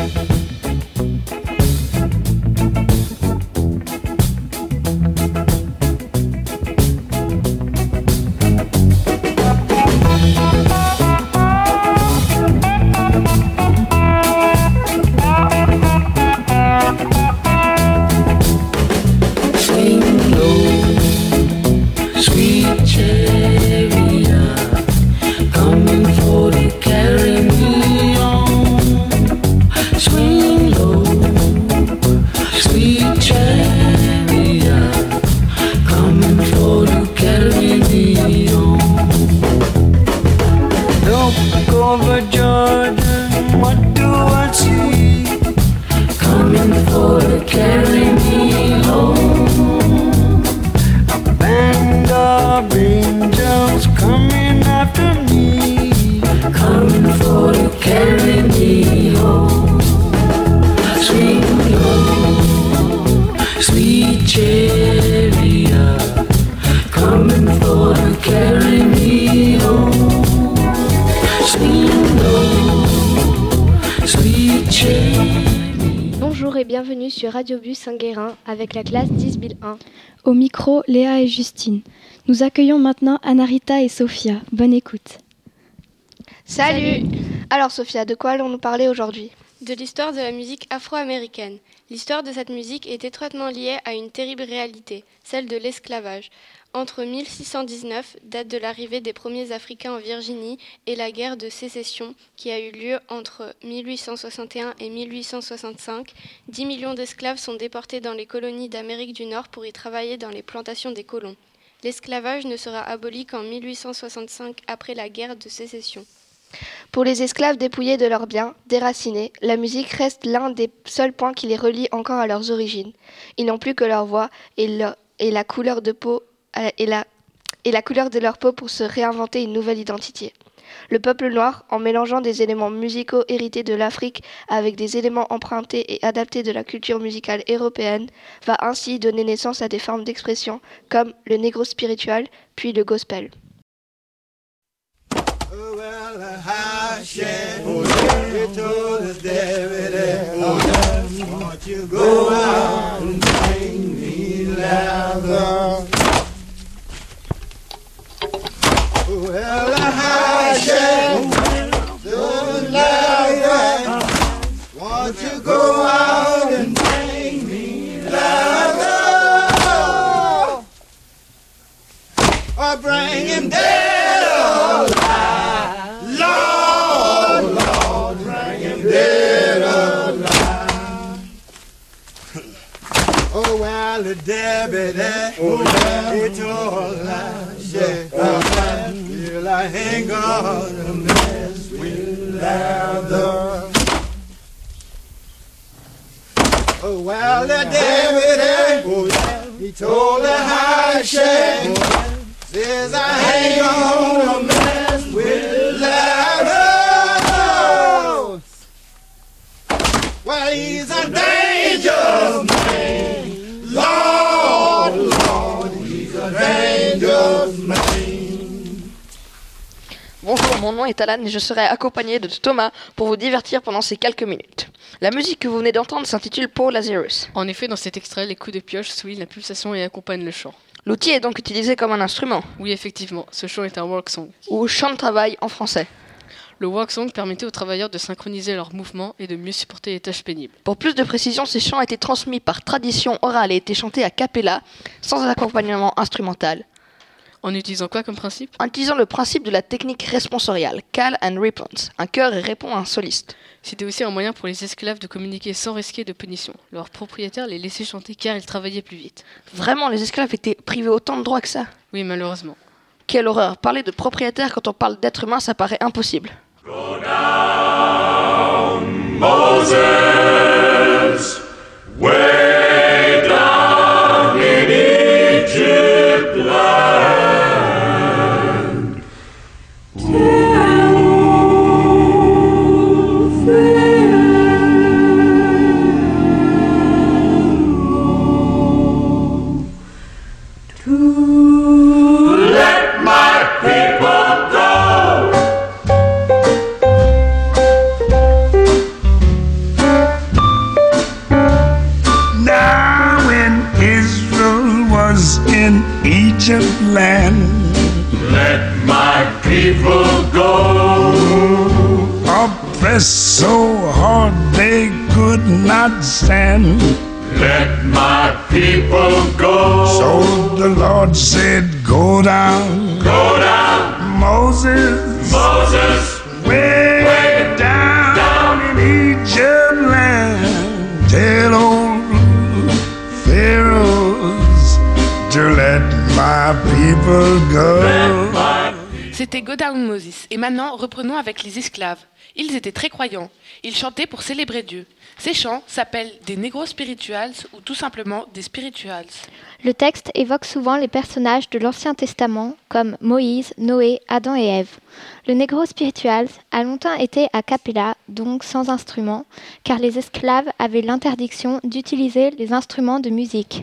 Bonjour et bienvenue sur Radio Bus Saint-Guérin avec la classe 10-1. Au micro, Léa et Justine. Nous accueillons maintenant Anna-Rita et Sophia. Bonne écoute. Salut. Alors Sophia, de quoi allons-nous parler aujourd'hui ? De l'histoire de la musique afro-américaine. L'histoire de cette musique est étroitement liée à une terrible réalité, celle de l'esclavage. Entre 1619, date de l'arrivée des premiers Africains en Virginie, et la guerre de sécession qui a eu lieu entre 1861 et 1865, 10 millions d'esclaves sont déportés dans les colonies d'Amérique du Nord pour y travailler dans les plantations des colons. L'esclavage ne sera aboli qu'en 1865 après la guerre de sécession. Pour les esclaves dépouillés de leurs biens, déracinés, la musique reste l'un des seuls points qui les relie encore à leurs origines. Ils n'ont plus que leur voix et la couleur de peau et la couleur de leur peau pour se réinventer une nouvelle identité. Le peuple noir, en mélangeant des éléments musicaux hérités de l'Afrique avec des éléments empruntés et adaptés de la culture musicale européenne, va ainsi donner naissance à des formes d'expression comme le négro spiritual, puis le gospel. Well, I said, don't lie, won't you go out and bring me louder? Or bring him dead or alive. Lord, Lord, bring him dead or alive. Oh, well, the Debbie, it's all lies, yeah. Well, I ain't gonna mess with lather. Oh, well, the David, he told the high shame, says I ain't gonna mess with lather. Well, he's a dangerous man. Lord, Lord, he's a dangerous man. Bonjour, mon nom est Alan et je serai accompagné de Thomas pour vous divertir pendant ces quelques minutes. La musique que vous venez d'entendre s'intitule Paul Lazarus. En effet, dans cet extrait, les coups de pioche soulignent la pulsation et accompagnent le chant. L'outil est donc utilisé comme un instrument. Oui, effectivement, ce chant est un work song. Ou chant de travail en français. Le work song permettait aux travailleurs de synchroniser leurs mouvements et de mieux supporter les tâches pénibles. Pour plus de précision, ces chants étaient transmis par tradition orale et étaient chantés a cappella, sans accompagnement instrumental. En utilisant quoi comme principe ? En utilisant le principe de la technique responsoriale, call and response. Un chœur répond à un soliste. C'était aussi un moyen pour les esclaves de communiquer sans risquer de punition. Leurs propriétaires les laissaient chanter car ils travaillaient plus vite. Vraiment, les esclaves étaient privés autant de droits que ça ? Oui, malheureusement. Quelle horreur. Parler de propriétaire quand on parle d'être humain, ça paraît impossible. Go down, Moses, way down in Egypt land. To let my people go. pressed so hard they could not stand. Let my people go. So the Lord said, go down. Go down, Moses, Moses, way down in Egypt land. Tell old Pharaohs to let my people go. C'était Go Down Moses. Et maintenant, reprenons avec les esclaves. Ils étaient très croyants. Ils chantaient pour célébrer Dieu. Ces chants s'appellent des Negro Spirituals ou tout simplement des Spirituals. Le texte évoque souvent les personnages de l'Ancien Testament comme Moïse, Noé, Adam et Ève. Le Negro Spirituals a longtemps été a cappella, donc sans instrument, car les esclaves avaient l'interdiction d'utiliser les instruments de musique.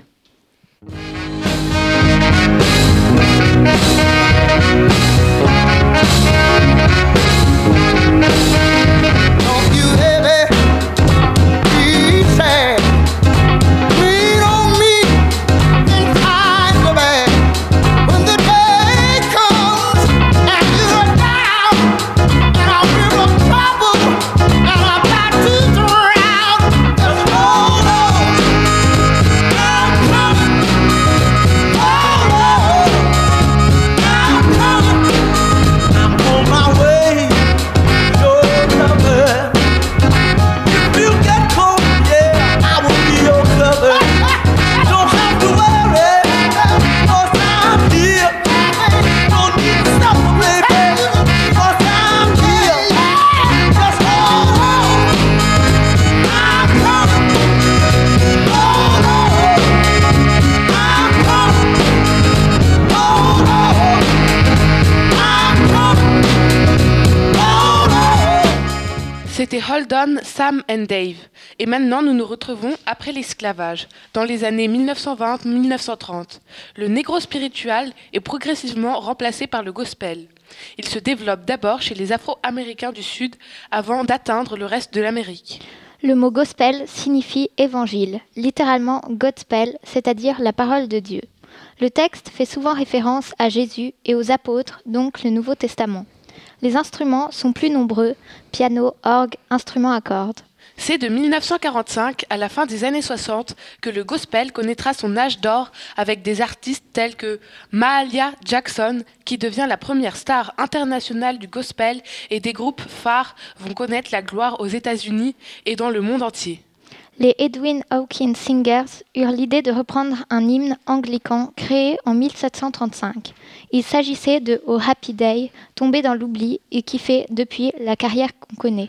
C'était Hold On, Sam and Dave. Et maintenant, nous nous retrouvons après l'esclavage, dans les années 1920-1930. Le Negro Spiritual est progressivement remplacé par le gospel. Il se développe d'abord chez les Afro-Américains du Sud avant d'atteindre le reste de l'Amérique. Le mot gospel signifie évangile, littéralement gospel, c'est-à-dire la parole de Dieu. Le texte fait souvent référence à Jésus et aux apôtres, donc le Nouveau Testament. Les instruments sont plus nombreux, piano, orgue, instruments à cordes. C'est de 1945 à la fin des années 60 que le gospel connaîtra son âge d'or avec des artistes tels que Mahalia Jackson, qui devient la première star internationale du gospel, et des groupes phares vont connaître la gloire aux États-Unis et dans le monde entier. Les Edwin Hawkins Singers eurent l'idée de reprendre un hymne anglican créé en 1735. Il s'agissait de Oh Happy Day, tombé dans l'oubli et qui fait depuis la carrière qu'on connaît.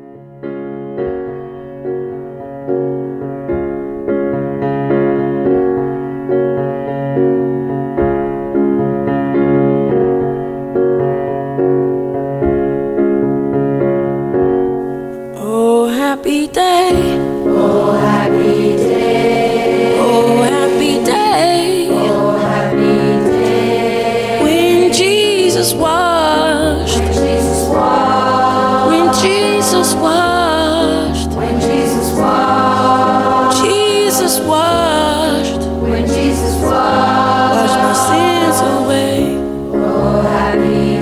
Oh happy day. Oh happy day. Oh happy day. Oh happy day. When Jesus washed. When Jesus washed. When Jesus washed. When Jesus washed. Jesus washed. When Jesus washed. Washed my sins away. Oh happy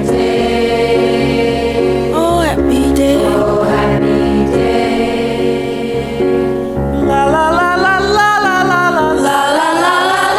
day. Oh happy day. Oh happy day. La la la la la la la la la la la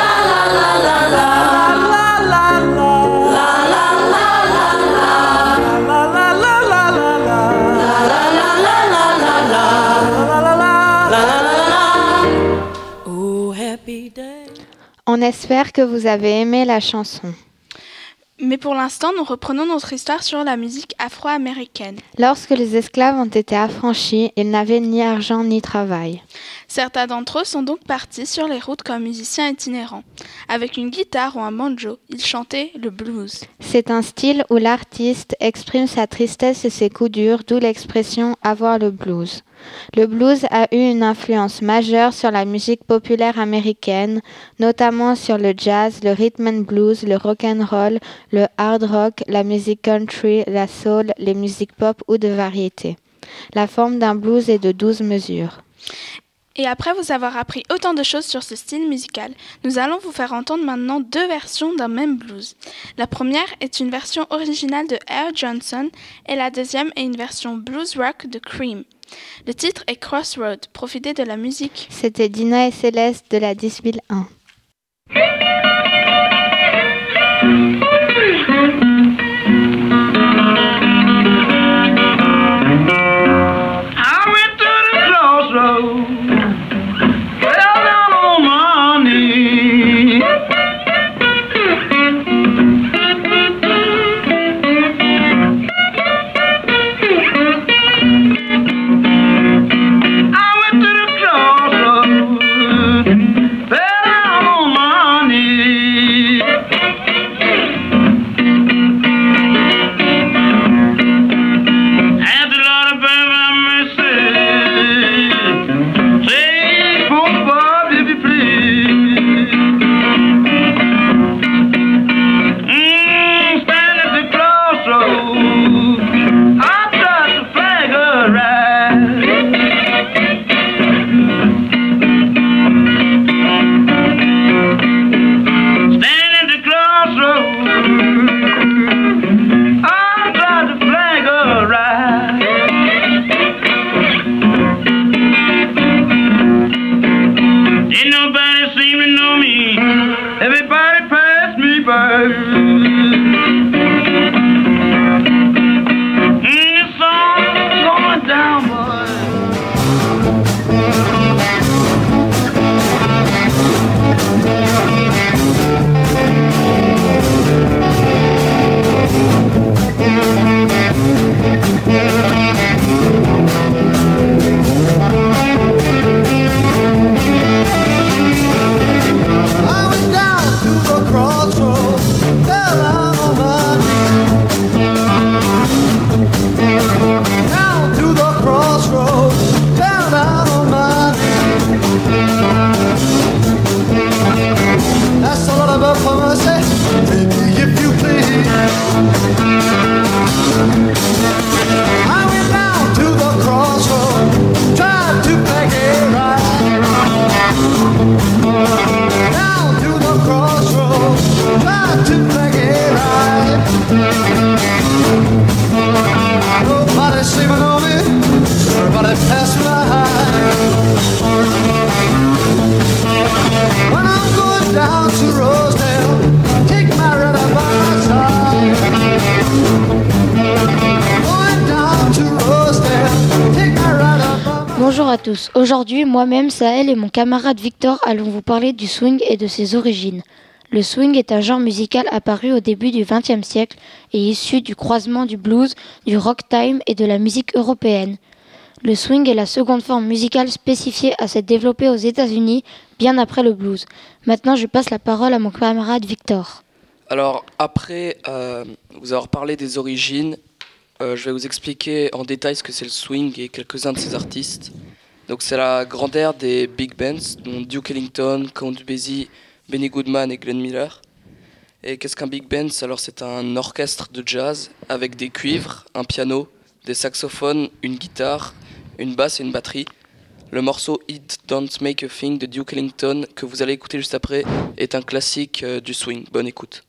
On espère que vous avez aimé la chanson. Mais pour l'instant, nous reprenons notre histoire sur la musique afro-américaine. Lorsque les esclaves ont été affranchis, ils n'avaient ni argent ni travail. Certains d'entre eux sont donc partis sur les routes comme musiciens itinérants. Avec une guitare ou un banjo, ils chantaient le blues. C'est un style où l'artiste exprime sa tristesse et ses coups durs, d'où l'expression « avoir le blues ». Le blues a eu une influence majeure sur la musique populaire américaine, notamment sur le jazz, le rhythm and blues, le rock and roll, le hard rock, la musique country, la soul, les musiques pop ou de variété. La forme d'un blues est de 12 mesures. Et après vous avoir appris autant de choses sur ce style musical, nous allons vous faire entendre maintenant 2 versions d'un même blues. La première est une version originale de Air Johnson et la deuxième est une version blues rock de Cream. Le titre est Crossroad. Profitez de la musique. C'était Dina et Céleste de la 10.001. Bonjour à tous. Aujourd'hui, moi-même, Sahel et mon camarade Victor allons vous parler du swing et de ses origines. Le swing est un genre musical apparu au début du XXe siècle et issu du croisement du blues, du ragtime et de la musique européenne. Le swing est la seconde forme musicale spécifiée à s'être développée aux États-Unis bien après le blues. Maintenant, je passe la parole à mon camarade Victor. Alors, après vous avoir parlé des origines, je vais vous expliquer en détail ce que c'est le swing et quelques-uns de ses artistes. Donc c'est la grande ère des big bands, dont Duke Ellington, Count Basie, Benny Goodman et Glenn Miller. Et qu'est-ce qu'un big band? Alors c'est un orchestre de jazz avec des cuivres, un piano, des saxophones, une guitare, une basse et une batterie. Le morceau It Don't Make a Thing de Duke Ellington, que vous allez écouter juste après, est un classique du swing. Bonne écoute.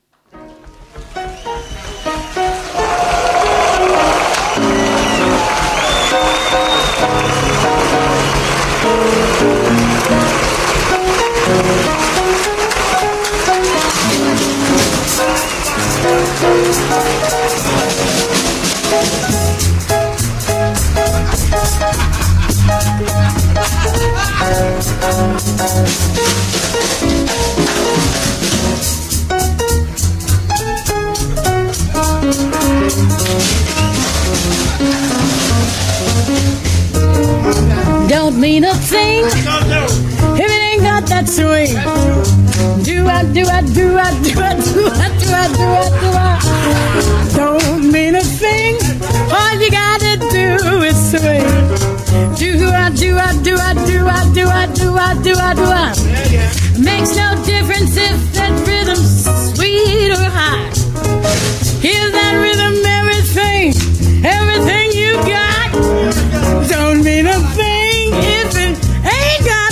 Don't mean a thing if it ain't got that swing. Do I, do I, do I, do I, do I, do I, do I, do I. Don't mean a thing. All you gotta do is swing. Do I, do I, do I, do I, do I, do I, do I, do I. Makes no difference if that rhythm's sweet or high. Here's that rhythm, everything, everything you got. Don't mean a thing if it ain't got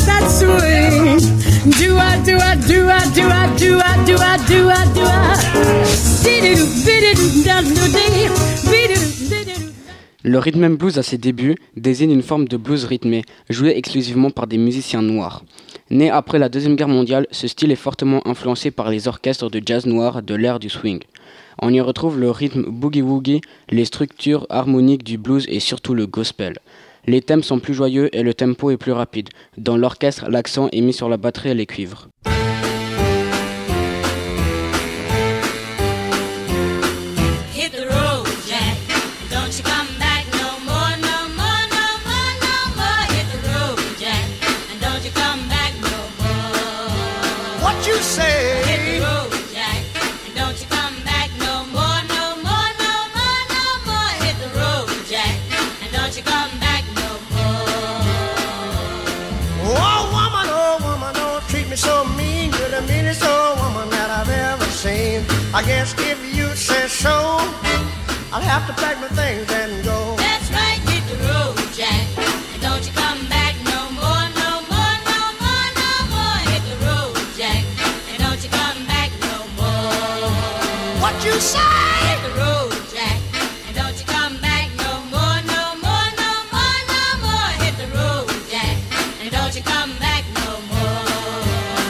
do I do I do I do I do I do Le rhythm and blues à ses débuts désigne une forme de blues rythmé, joué exclusivement par des musiciens noirs. Né après la Deuxième Guerre mondiale, ce style est fortement influencé par les orchestres de jazz noir de l'ère du swing. On y retrouve le rythme boogie-woogie, les structures harmoniques du blues et surtout le gospel. Les thèmes sont plus joyeux et le tempo est plus rapide. Dans l'orchestre, l'accent est mis sur la batterie et les cuivres. Hit the road, Jack. Don't you come back no more, no more, no more, no more. Hit the road, Jack. And don't you come back no more. What you say? Hit the road, Jack. And don't you come back no more, no more, no more, no more. Hit the road, Jack. And don't you come back no more. Oh woman, don't treat me so mean. You're the meanest old woman that I've ever seen. I guess if you say so, I'll have to pack my things and go. That's right, hit the road, Jack. And don't you come back no more, no more, no more, no more. Hit the road, Jack. And don't you come back no more. What you say? Hit the road, Jack. And don't you come back no more, no more, no more, no more. Hit the road, Jack. And don't you come back no more.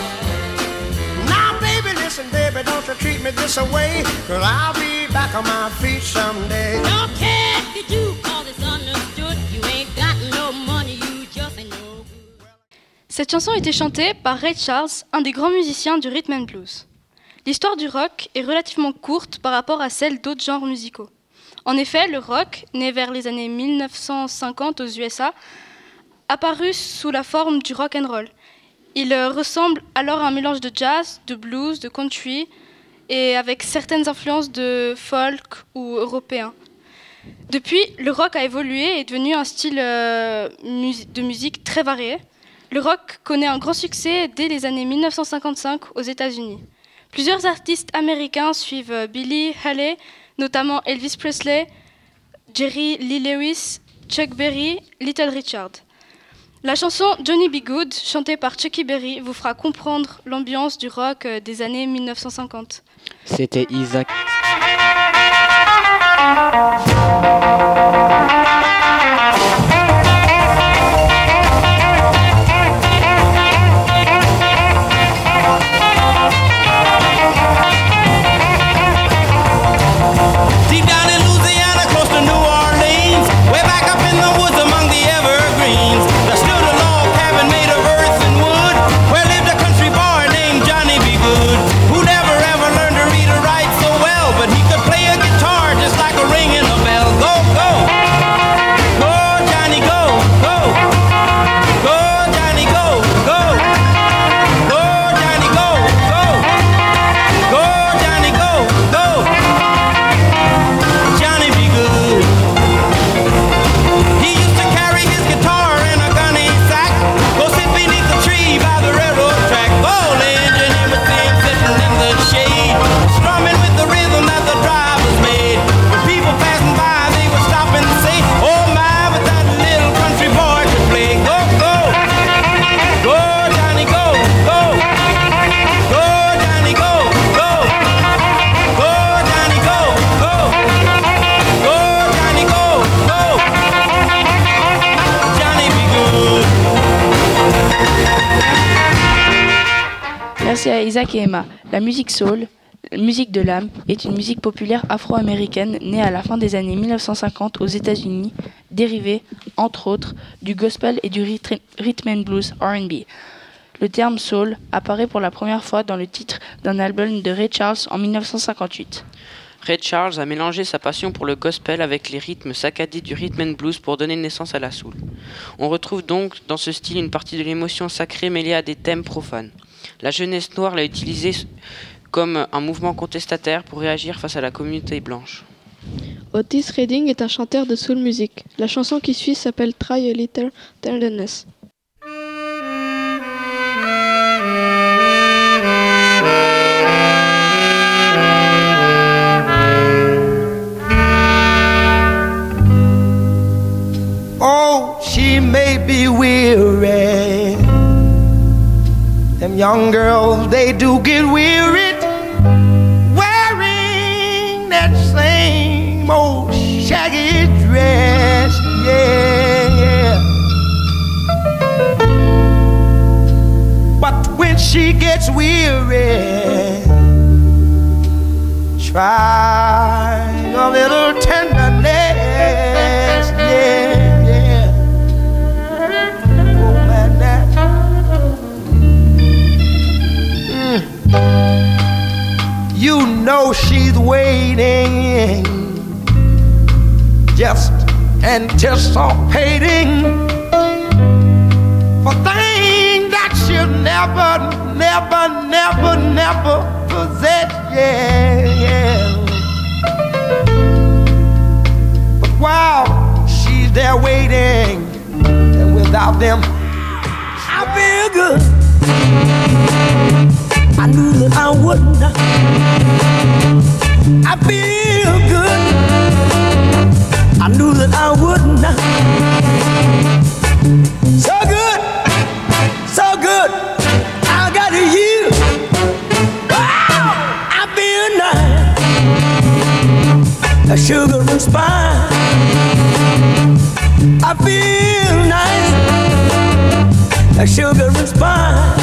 Now baby, listen baby, don't you treat me this away, 'cause I'll be back on my feet someday. Don't care if you call this understood. You ain't got no money, you just ain't no. Cette chanson a été chantée par Ray Charles, un des grands musiciens du rhythm and blues. L'histoire du rock est relativement courte par rapport à celle d'autres genres musicaux. En effet, le rock, né vers les années 1950 aux USA, apparut sous la forme du rock and roll. Il ressemble alors à un mélange de jazz, de blues, de country et avec certaines influences de folk ou européen. Depuis, le rock a évolué et est devenu un style de musique très varié. Le rock connaît un grand succès dès les années 1955 aux États-Unis. Plusieurs artistes américains suivent Billy Haley, notamment Elvis Presley, Jerry Lee Lewis, Chuck Berry, Little Richard. La chanson Johnny B. Good, chantée par Chucky Berry, vous fera comprendre l'ambiance du rock des années 1950. C'était Isaac. Deep down in Louisiana, close to New Orleans, way back up in the woods among the evergreens, there stood a log cabin made of earth and wood, where lived a country boy named Johnny B. Good, who never ever learned to read or write so well, but he could play a guitar just like a ringing a bell. Go, go, go, Johnny, go, go, go, Johnny, go, go, go, Johnny, go, go, go, Johnny, go, go. Johnny B. Good. He used to carry his guitar in a gunny sack, go sit beneath the tree by the railroad track. Old engineer with him sitting in the shade, strumming with the rhythm that the drivers made. When people passing by, they would stop and say, oh my, but that little country boy could play. Go, go, go, Johnny, go, go, go, Johnny, go, go, go, Johnny, go, go. Go, Johnny, go, go. Johnny be good. Merci à Isaac et Emma. La musique soul, musique de l'âme, est une musique populaire afro-américaine née à la fin des années 1950 aux États-Unis, dérivée, entre autres, du gospel et du rhythm and blues R&B. Le terme soul apparaît pour la première fois dans le titre d'un album de Ray Charles en 1958. Ray Charles a mélangé sa passion pour le gospel avec les rythmes saccadés du rhythm and blues pour donner naissance à la soul. On retrouve donc dans ce style une partie de l'émotion sacrée mêlée à des thèmes profanes. La jeunesse noire l'a utilisé comme un mouvement contestataire pour réagir face à la communauté blanche. Otis Redding est un chanteur de soul music. La chanson qui suit s'appelle Try a Little Tenderness. Oh, she may be weary, Them young girls, they do get weary wearing that same old shaggy dress, yeah. But when she gets weary, try a little tenderness, yeah. Oh, man, that. You know she's waiting, just anticipating for things that she'll never possess, yeah. But while she's there waiting, and without them, I feel good. I knew that I wouldn't. I feel good. I knew that I wouldn't. So good, so good. I got you. Wow, I feel nice. A sugar and spice. I feel nice. A sugar and spice.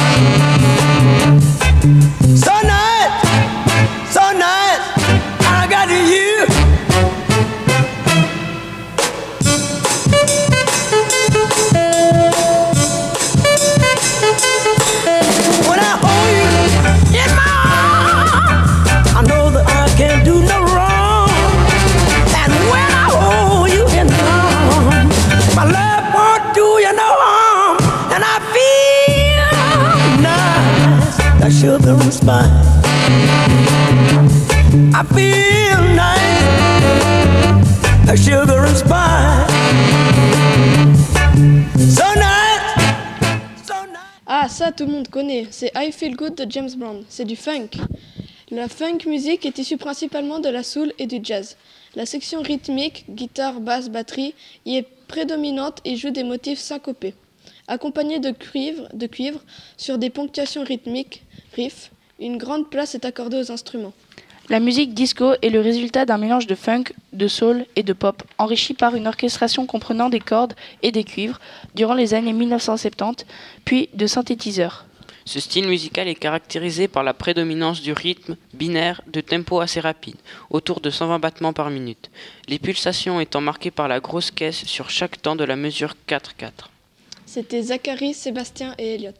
So nice, so nice, I got you. When I hold you in my arms, I know that I can't do no wrong. And when I hold you in my arms, my love won't do you no harm. And I feel nice. That sugar and spice. I feel nice. That sugar and spice. So nice. So nice. Ah, ça tout le monde connaît, c'est I Feel Good de James Brown, c'est du funk. La funk music est issue principalement de la soul et du jazz. La section rythmique, guitare, basse, batterie, y est prédominante et joue des motifs syncopés. Accompagné de cuivre sur des ponctuations rythmiques, riffs, une grande place est accordée aux instruments. La musique disco est le résultat d'un mélange de funk, de soul et de pop, enrichi par une orchestration comprenant des cordes et des cuivres durant les années 1970, puis de synthétiseurs. Ce style musical est caractérisé par la prédominance du rythme binaire de tempo assez rapide, autour de 120 battements par minute, les pulsations étant marquées par la grosse caisse sur chaque temps de la mesure 4/4. C'était Zachary, Sébastien et Elliot.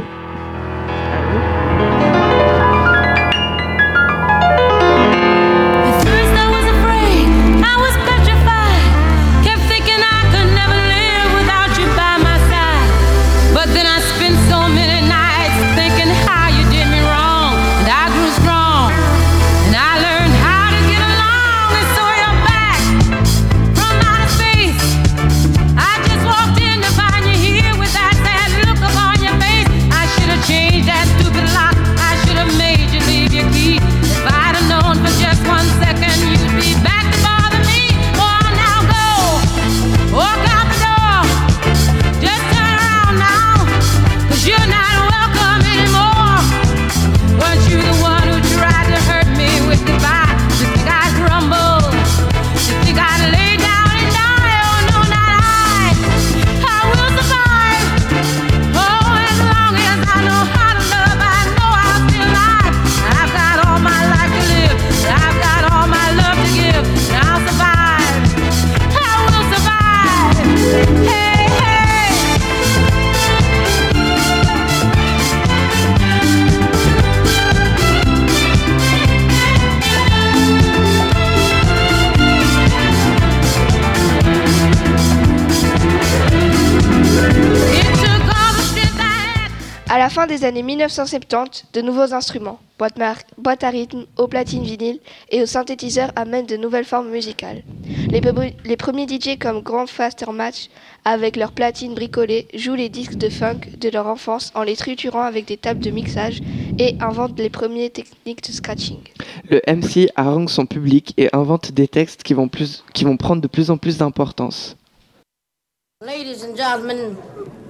À la fin des années 1970, de nouveaux instruments, boîtes à rythme, aux platines vinyles et aux synthétiseurs amènent de nouvelles formes musicales. Les premiers DJ comme Grand Faster Match, avec leurs platines bricolées, jouent les disques de funk de leur enfance en les triturant avec des tables de mixage et inventent les premières techniques de scratching. Le MC harangue son public et invente des textes qui vont prendre de plus en plus d'importance. Ladies and gentlemen,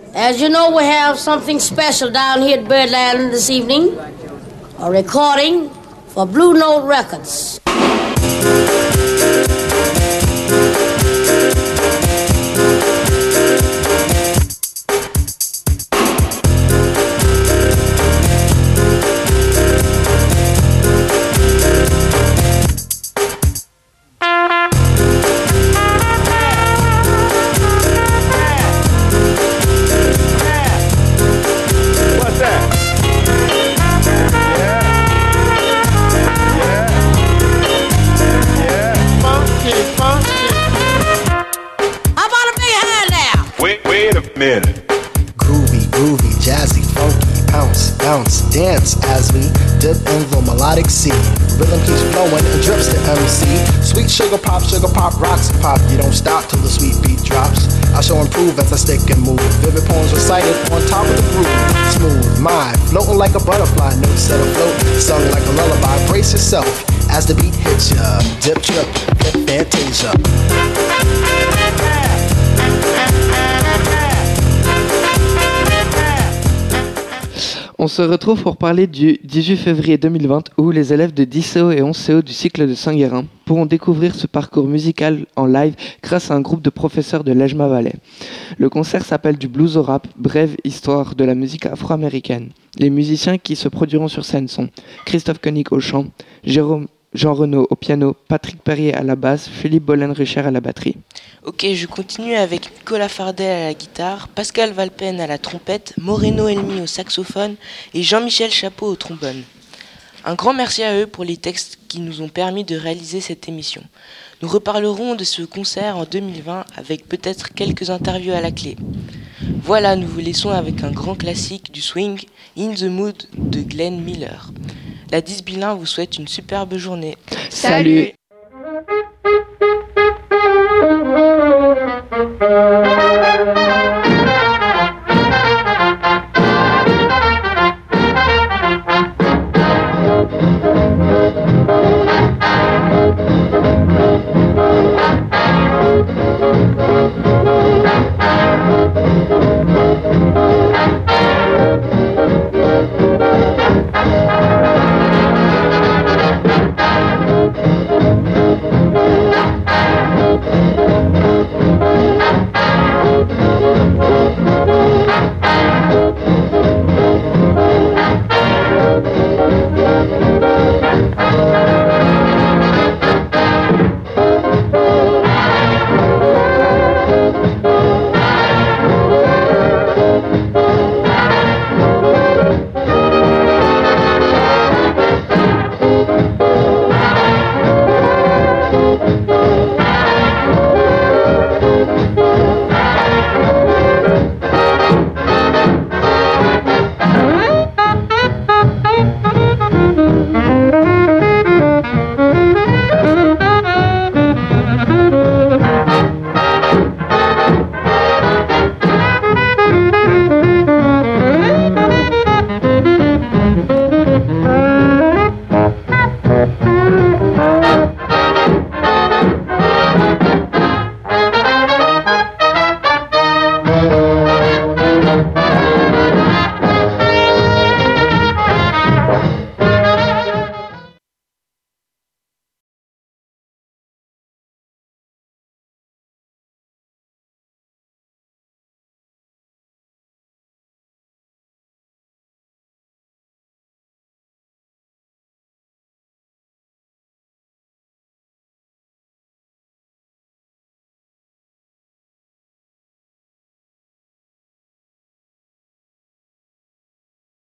As you know, we have something special down here at Birdland this evening. A recording for Blue Note Records. Minute. Groovy, groovy, jazzy, funky, pounce, bounce, dance as we dip in the melodic sea. Rhythm keeps flowing and drips to MC. Sweet sugar pop, rocks and pop. You don't stop till the sweet beat drops. I shall improve as I stick and move. Vivid poems recited on top of the groove. Smooth mind, floating like a butterfly. Notes set afloat, sung like a lullaby. Brace yourself as the beat hits ya. Dip, trip, flip, fantasia. On se retrouve pour parler du 18 février 2020 où les élèves de 10CO et 11CO du cycle de Saint-Guérin pourront découvrir ce parcours musical en live grâce à un groupe de professeurs de l'Ejma Valley. Le concert s'appelle Du blues au rap, brève histoire de la musique afro-américaine. Les musiciens qui se produiront sur scène sont Christophe Koenig au chant, Jean Renaud au piano, Patrick Perrier à la basse, Philippe Bollen-Richer à la batterie. Ok, je continue avec Nicolas Fardel à la guitare, Pascal Valpen à la trompette, Moreno Elmi au saxophone et Jean-Michel Chapeau au trombone. Un grand merci à eux pour les textes qui nous ont permis de réaliser cette émission. Nous reparlerons de ce concert en 2020 avec peut-être quelques interviews à la clé. Voilà, nous vous laissons avec un grand classique du swing, In the Mood de Glenn Miller. La Disbilin vous souhaite une superbe journée. Salut.